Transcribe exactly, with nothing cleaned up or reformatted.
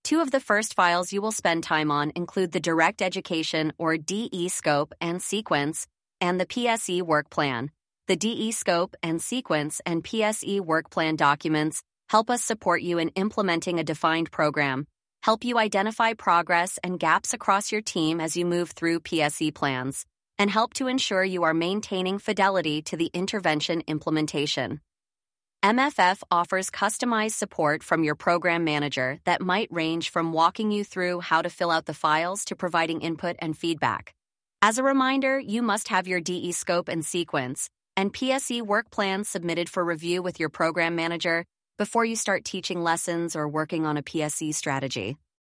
Two of the first files you will spend time on include the Direct Education or D E Scope and Sequence and the P S E Work Plan. The D E Scope and Sequence and P S E Work Plan documents help us support you in implementing a defined program, help you identify progress and gaps across your team as you move through P S E plans, and help to ensure you are maintaining fidelity to the intervention implementation. M F F offers customized support from your program manager that might range from walking you through how to fill out the files to providing input and feedback. As a reminder, you must have your D E Scope and Sequence and P S E Work Plan submitted for review with your program manager before you start teaching lessons or working on a P S E strategy.